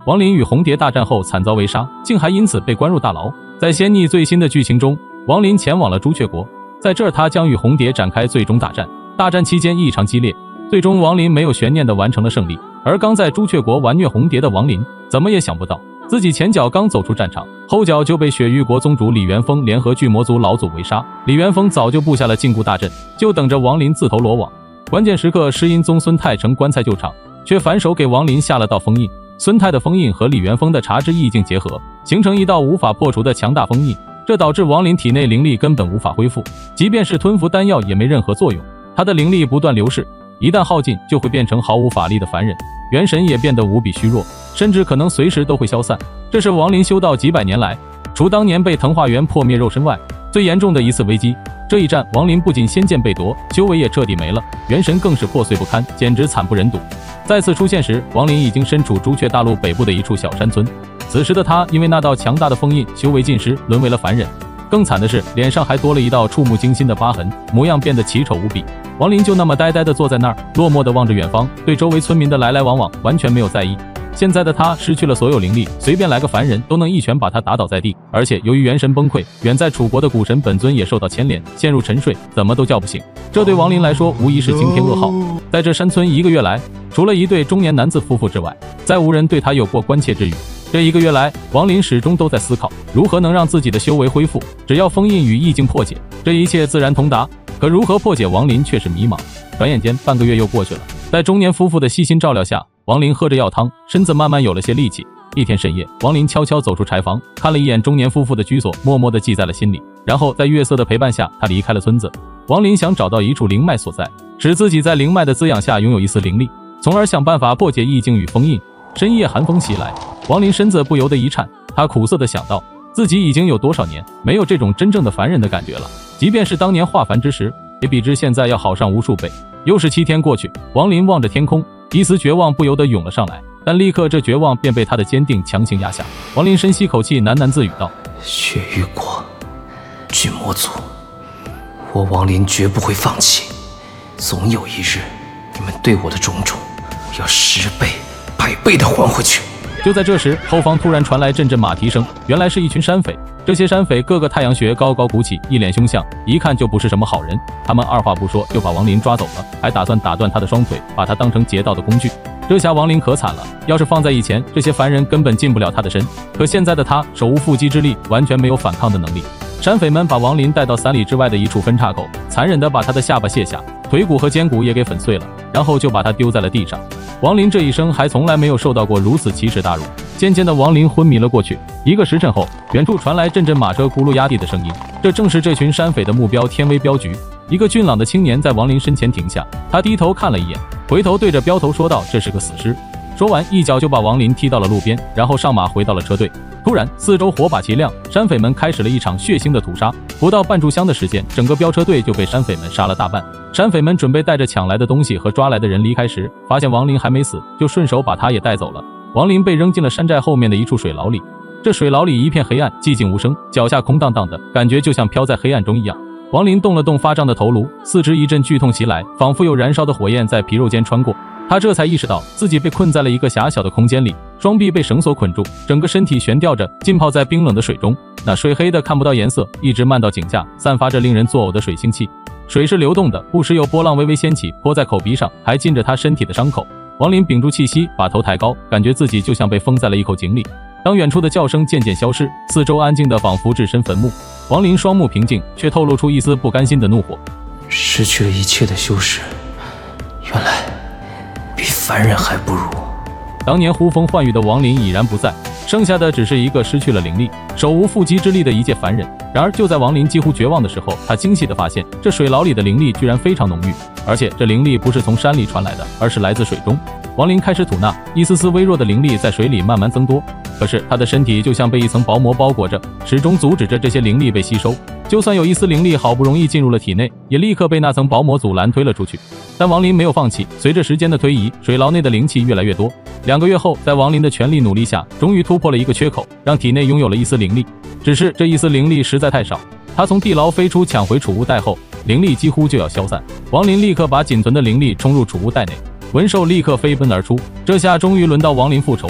王林与红蝶大战后惨遭围杀，竟还因此被关入大牢。在仙逆最新的剧情中，王林前往了朱雀国，在这儿他将与红蝶展开最终大战。大战期间异常激烈，最终王林没有悬念地完成了胜利。而刚在朱雀国玩虐红蝶的王林，怎么也想不到，自己前脚刚走出战场，后脚就被雪域国宗主李元丰联合巨魔族老祖围杀。李元丰早就布下了禁锢大阵，就等着王林自投罗网。关键时刻，诗音宗孙泰乘棺材救场，却反手给王林下了道封印。孙泰的封印和李元丰的茶之意境结合，形成一道无法破除的强大封印，这导致王林体内灵力根本无法恢复，即便是吞服丹药也没任何作用。他的灵力不断流逝，一旦耗尽就会变成毫无法力的凡人，元神也变得无比虚弱，甚至可能随时都会消散。这是王林修道几百年来，除当年被藤化元破灭肉身外，最严重的一次危机。这一战，王林不仅仙剑被夺，修为也彻底没了，元神更是破碎不堪，简直惨不忍睹。再次出现时，王林已经身处朱雀大陆北部的一处小山村。此时的他因为那道强大的封印，修为尽失，沦为了凡人。更惨的是，脸上还多了一道触目惊心的疤痕，模样变得奇丑无比。王林就那么呆呆地坐在那儿，落寞地望着远方，对周围村民的来来往往完全没有在意。现在的他失去了所有灵力，随便来个凡人都能一拳把他打倒在地。而且由于元神崩溃，远在楚国的古神本尊也受到牵连，陷入沉睡，怎么都叫不醒。这对王林来说无疑是惊天噩耗。在这山村1个月来，除了一对中年男子夫妇之外，再无人对他有过关切之语。这1个月来，王林始终都在思考如何能让自己的修为恢复。只要封印与意境破解，这一切自然通达。可如何破解，王林却是迷茫。转眼间半个月又过去了，在中年夫妇的悉心照料下，王林喝着药汤，身子慢慢有了些力气。一天深夜，王林悄悄走出柴房，看了一眼中年夫妇的居所，默默地记在了心里。然后在月色的陪伴下，他离开了村子。王林想找到一处灵脉所在，使自己在灵脉的滋养下拥有一丝灵力，从而想办法破解意境与封印。深夜寒风袭来，王林身子不由得一颤，他苦涩地想到，自己已经有多少年没有这种真正的凡人的感觉了，即便是当年化凡之时，也比之现在要好上无数倍。又是7天过去，王林望着天空，一丝绝望不由得涌了上来，但立刻这绝望便被他的坚定强行压下。王林深吸口气，喃喃自语道： 雪域国，巨魔族，我王林绝不会放弃，总有一日，你们对我的种种，我要10倍、100倍的还回去。 就在这时，后方突然传来阵阵马蹄声，原来是一群山匪。这些山匪个个太阳穴高高鼓起，一脸凶相，一看就不是什么好人。他们二话不说就把王林抓走了，还打算打断他的双腿，把他当成劫道的工具。这下王林可惨了，要是放在以前，这些凡人根本进不了他的身。可现在的他手无缚鸡之力，完全没有反抗的能力。山匪们把王林带到3里之外的一处分岔口，残忍地把他的下巴卸下，腿骨和肩骨也给粉碎了，然后就把他丢在了地上。王林这一生还从来没有受到过如此奇耻大辱。渐渐的，王林昏迷了过去。1个时辰后，远处传来阵阵马车轱辘压地的声音，这正是这群山匪的目标天威镖局。一个俊朗的青年在王林身前停下，他低头看了一眼，回头对着镖头说道：这是个死尸。说完，一脚就把王林踢到了路边，然后上马回到了车队。突然，四周火把齐亮，山匪们开始了一场血腥的屠杀。不到半炷香的时间，整个镖车队就被山匪们杀了大半。山匪们准备带着抢来的东西和抓来的人离开时，发现王林还没死，就顺手把他也带走了。王林被扔进了山寨后面的一处水牢里，这水牢里一片黑暗，寂静无声，脚下空荡荡的，感觉就像飘在黑暗中一样。王林动了动发胀的头颅，四肢一阵剧痛袭来，仿佛有燃烧的火焰在皮肉间穿过。他这才意识到自己被困在了一个狭小的空间里，双臂被绳索捆住，整个身体悬吊着，浸泡在冰冷的水中。那水黑的看不到颜色，一直漫到颈下，散发着令人作呕的水腥气。水是流动的，不时有波浪微微掀起，泼在口鼻上，还浸着他身体的伤口。王林屏住气息，把头抬高，感觉自己就像被封在了一口井里。当远处的叫声渐渐消失，四周安静的仿佛置身坟墓。王林双目平静，却透露出一丝不甘心的怒火。 失去了一切的修士，原来比凡人还不如。 当年呼风唤雨的王林已然不在，剩下的只是一个失去了灵力、手无缚鸡之力的一介凡人。然而就在王林几乎绝望的时候，他惊喜地发现，这水牢里的灵力居然非常浓郁，而且这灵力不是从山里传来的，而是来自水中。王林开始吐纳，一丝丝微弱的灵力在水里慢慢增多，可是他的身体就像被一层薄膜包裹着，始终阻止着这些灵力被吸收。就算有一丝灵力好不容易进入了体内，也立刻被那层薄膜阻拦推了出去。但王林没有放弃，随着时间的推移，水牢内的灵气越来越多。2个月后，在王林的全力努力下，终于突破了一个缺口，让体内拥有了一丝灵力。只是这一丝灵力实在太少，他从地牢飞出抢回储物袋后，灵力几乎就要消散。王林立刻把仅存的灵力冲入储物袋内，文兽立刻飞奔而出。这下终于轮到王林复仇了。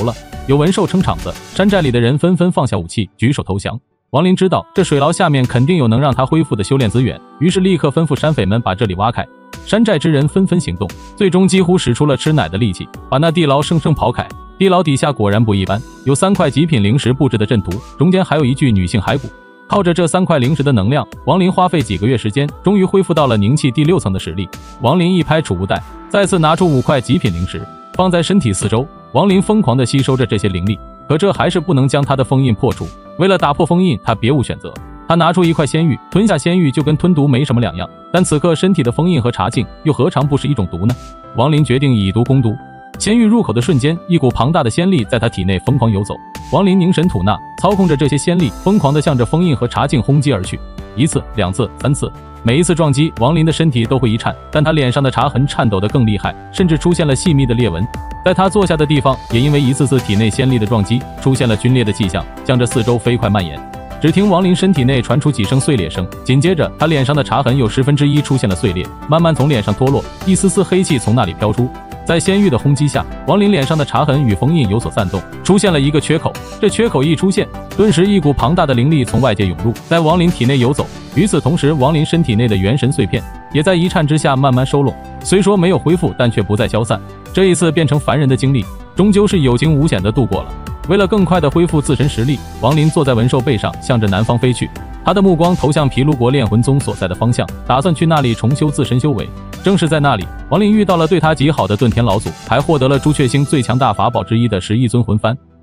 有文兽撑场子，山寨里的人纷纷放下武器，举手投降。王林知道这水牢下面肯定有能让他恢复的修炼资源，于是立刻吩咐山匪们把这里挖开。山寨之人纷纷行动，最终几乎使出了吃奶的力气，把那地牢生生刨开。地牢底下果然不一般，有3块极品灵石布置的阵图，中间还有一具女性骸骨。靠着这3块灵石的能量，王林花费几个月时间，终于恢复到了凝气第6层的实力。王林一拍储物袋，再次拿出5块极品灵石，放在身体四周。王林疯狂地吸收着这些灵力，可这还是不能将他的封印破除。为了打破封印，他别无选择。他拿出1块仙玉，吞下仙玉就跟吞毒没什么两样，但此刻身体的封印和茶境又何尝不是一种毒呢？王林决定以毒攻毒。仙玉入口的瞬间，一股庞大的仙力在他体内疯狂游走。王林凝神吐纳，操控着这些仙力，疯狂地向着封印和茶境轰击而去。1次、2次、3次，每一次撞击，王林的身体都会一颤，但他脸上的茶痕颤抖得更厉害，甚至出现了细密的裂纹。在他坐下的地方，也因为一次次体内仙力的撞击，出现了皲裂的迹象，向着四周飞快蔓延。只听王林身体内传出几声碎裂声，紧接着他脸上的茶痕有1/10出现了碎裂，慢慢从脸上脱落，一丝丝黑气从那里飘出。在仙玉的轰击下，王林脸上的茶痕与封印有所散动，出现了一个缺口。这缺口一出现，顿时一股庞大的灵力从外界涌入，在王林体内游走。与此同时，王林身体内的元神碎片也在一颤之下慢慢收拢，虽说没有恢复，但却不再消散。这一次变成凡人的经历，终究是有惊无险地度过了。为了更快地恢复自身实力，王林坐在文兽背上，向着南方飞去。他的目光投向毗卢国炼魂宗所在的方向，打算去那里重修自身修为。正是在那里，王林遇到了对他极好的遁天老祖，还获得了朱雀星最强大法宝之一的11尊魂幡。